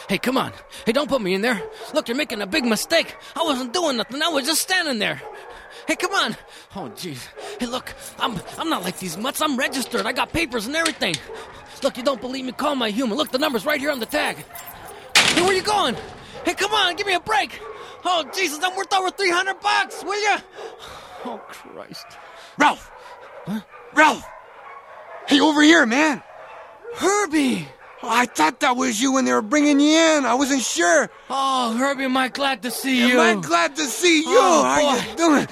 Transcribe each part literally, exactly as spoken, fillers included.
Hey, come on. Hey, don't put me in there. Look, you're making a big mistake. I wasn't doing nothing. I was just standing there. Hey, come on. Oh, jeez. Hey, look, I'm I'm not like these mutts. I'm registered. I got papers and everything. Look, you don't believe me? Call my human. Look, the number's right here on the tag. Hey, where you going? Hey, come on. Give me a break. Oh, Jesus, I'm worth over three hundred bucks. Will you? Oh, Christ. Ralph! Huh? Ralph! Hey, over here, man! Herbie! Oh, I thought that was you when they were bringing you in. I wasn't sure. Oh, Herbie, am I glad to see Am you. I glad to see you? Oh, How boy. you doing?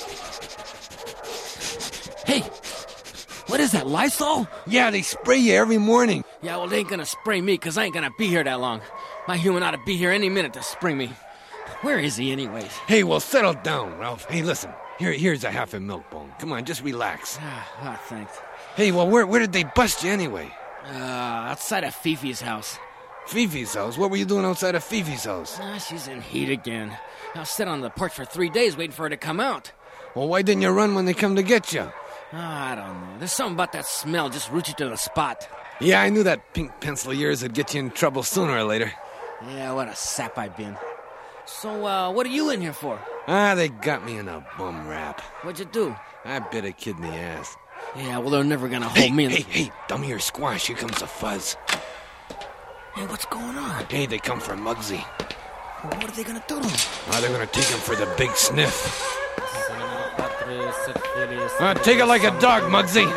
Hey, what is that, Lysol? Yeah, they spray you every morning. Yeah, well, they ain't gonna spray me, because I ain't gonna be here that long. My human ought to be here any minute to spring me. Where is he, anyways? Hey, well, settle down, Ralph. Hey, listen. Here, here's a half a milk bone. Come on, just relax. Ah, ah, thanks. Hey, well, where, where did they bust you anyway? Uh, outside of Fifi's house. Fifi's house? What were you doing outside of Fifi's house? Ah, she's in heat again. I was sitting on the porch for three days waiting for her to come out. Well, why didn't you run when they come to get you? Ah, I don't know. There's something about that smell just roots you to the spot. Yeah, I knew that pink pencil of yours would get you in trouble sooner or later. Yeah, what a sap I've been. So, uh, what are you in here for? Ah, they got me in a bum rap. What'd you do? I bit a kid in the ass. Yeah, well, they're never gonna hold Hey, me in hey, the... hey, dummy or squash, here comes a fuzz. Hey, what's going on? Hey, they come for Muggsy. What are they gonna do to him? Oh, they're gonna take him for the big sniff. Uh, take it like a dog, Muggsy.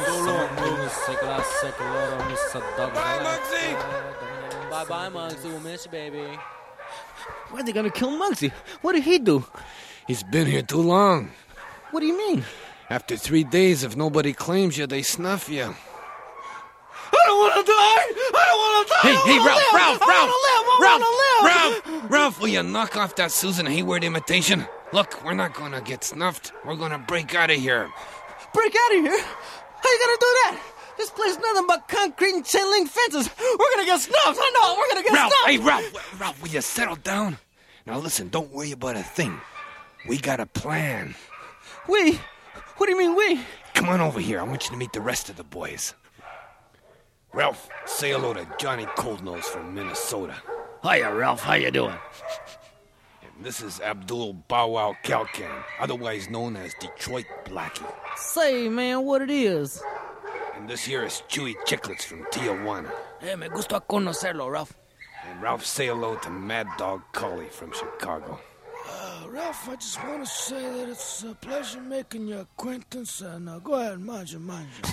Bye, Muggsy. Bye-bye, Muggsy. We'll miss you, baby. Why are they gonna kill Muggsy? What did he do? He's been here too long. What do you mean? After three days, if nobody claims you, they snuff you. I don't want to die! I don't want to die! Hey, I hey, wanna Ralph, live. Ralph, I Ralph, wanna live. I Ralph, wanna live. Ralph, Ralph, will you knock off that Susan Hayward imitation? Look, we're not gonna get snuffed. We're gonna break out of here. Break out of here? How you gonna do that? This place is nothing but concrete and chain link fences. We're gonna get snuffed. I know. We're gonna get Ralph, snuffed. hey, Ralph, Ralph, will you settle down? Now listen, don't worry about a thing. We got a plan. We? What do you mean we? Come on over here. I want you to meet the rest of the boys. Ralph, say hello to Johnny Coldnose from Minnesota. Hiya, Ralph. How you doing? And this is Abdul Bow Wow Kalkan, otherwise known as Detroit Blackie. Say, man, what it is? And this here is Chewy Chicklets from Tijuana. Hey, me gusta conocerlo, Ralph. And Ralph, say hello to Mad Dog Cully from Chicago. Uh, Ralph, I just want to say that it's a pleasure making your acquaintance, and uh, go ahead, mind you, mind you.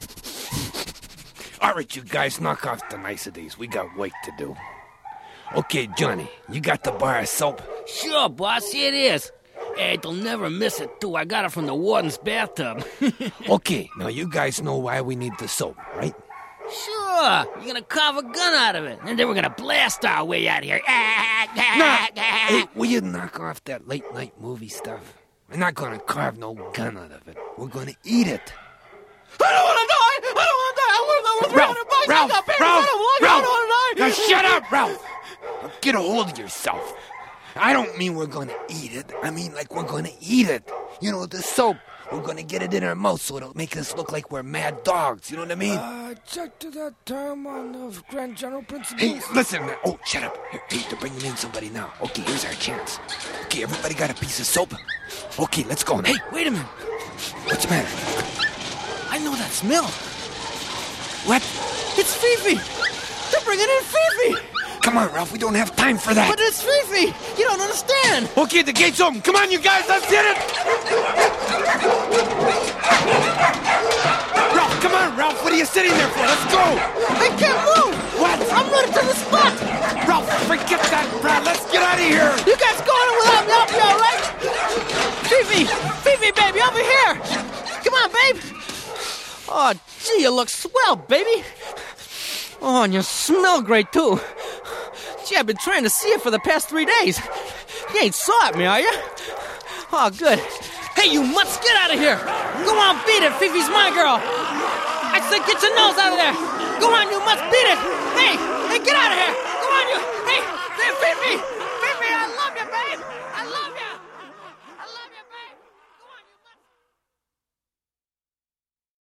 All right, you guys, knock off the niceties. We got work to do. Okay, Johnny, you got the bar of soap? Sure, boss. Here it is. Hey, they'll never miss it, too. I got it from the warden's bathtub. Okay, now you guys know why we need the soap, right? Sure. You're gonna carve a gun out of it, and then we're gonna blast our way out of here. Nah, hey, will you knock off that late-night movie stuff? We're not gonna carve no gun out of it. We're gonna eat it. I don't wanna die! I don't wanna die! I worth over three hundred bucks! Ralph, I got papers! Ralph, I don't want Ralph, I don't wanna die! Now shut up, Ralph! Now get a hold of yourself. I don't mean we're gonna eat it. I mean like we're gonna eat it. You know, the soap. We're gonna get it in our mouth so it'll make us look like we're mad dogs. You know what I mean? Uh, check to that term on the Grand General Principles. Hey, listen, man. Oh, shut up. Here, hey, they're bringing in somebody now. Okay, here's our chance. Okay, everybody got a piece of soap? Okay, let's go now. Hey, wait a minute. What's the matter? I know that smell. What? It's Fifi! They're bringing in Fifi! Come on, Ralph, we don't have time for that. But it's Fifi! You don't understand! Okay, the gate's open. Come on, you guys, let's hit it! Ralph, come on, Ralph. What are you sitting there for? Let's go! I can't move! What? I'm running to the spot! Ralph, forget that, Brad. Let's get out of here! You guys going without me? I'll be all right? Fifi! Fifi, baby, over here! Come on, babe! Oh, gee, you look swell, baby! Oh, and you smell great, too. Gee, I've been trying to see you for the past three days. You ain't saw at me, are you? Oh, good. Hey, you mutts, get out of here! Go on, beat it. Fifi's my girl. I said get your nose out of there. Go on, you mutts, beat it. Hey, hey, get out of here. Go on, you. Hey, hey, Fifi. Fifi, I love you, babe.